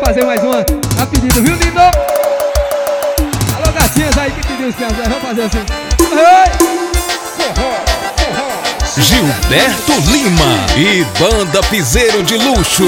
fazer mais uma a pedido, viu, lindo? Alô, gatinhas aí que pediu os pés, vamos fazer assim. Gilberto Lima e Banda Piseiro de Luxo.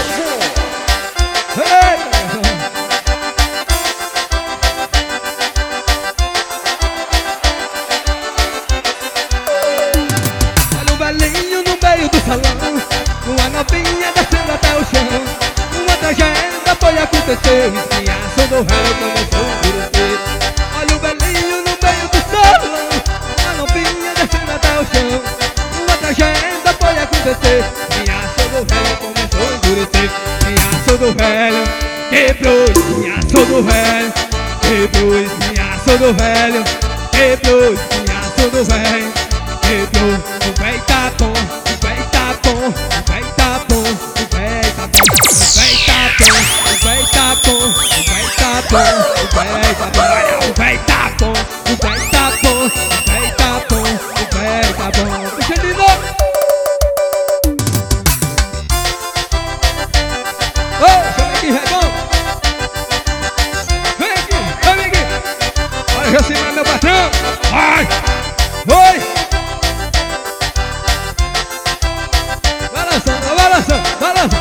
Olha o velhinho no meio do salão, uma novinha descendo até o chão. Uma tragédia foi acontecer, o espinhaço do réu começou a endurecer. Olha o velhinho no meio do salão, uma novinha descendo até o chão. Uma tragédia foi acontecer, o espinhaço do réu começou a endurecer. Espinhaço do velho quebrou, espinhaço do velho quebrou, espinhaço do velho quebrou, espinhaço do velho quebrou. O véi tá bom, o véi tá bom, o véi tá bom, o véi tá bom, o véi tá bom, o véi tá bom, o véi tá bom, o véi tá bom, olha, o véi tá bom, o véi tá bom, o véi tá bom, o véi tá bom. Deixa de novo. Ô, chama aqui, Regão. Vem aqui, vem aqui. Olha, Jacimar, meu patrão. Vai, oi. Balança, balança.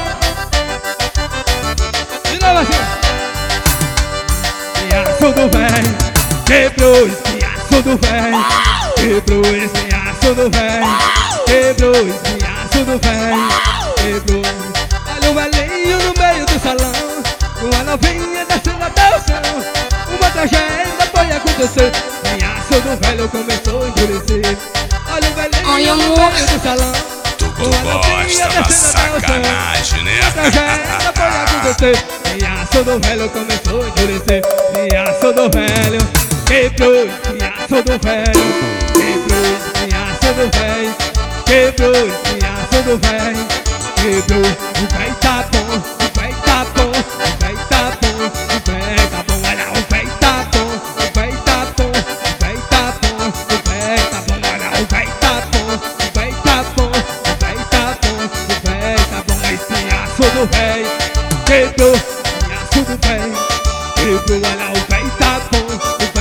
De novo assim. Espinhaço do velho quebrou, espinhaço do velho quebrou, espinhaço do velho quebrou, espinhaço do velho quebrou. Olha o velhinho no meio do salão, uma novinha descendo até o chão. Uma tragédia foi acontecer, espinhaço do velho começou a endurecer. Olha o velhinho no meio do salão, Tu gosta da sacanagem, né? a tragédia foi acontecer, espinhaço do velho começou a endurecer. Espinhaço do velho quebrou, espinhaço do velho quebrou, espinhaço do velho quebrou, espinhaço do velho quebrou. O véi tá bom, o véi tá bom, o véi tá bom, o véi tá bom, olha, o véi tá bom, o véi tá bom, o véi tá bom, o véi tá bom, olha, o véi tá bom, o véi tá bom, o véi tá bom, o véi tá bom. Espinhaço do véi quebrou, espinhaço do véi quebrou, olha, o véi tá bom, o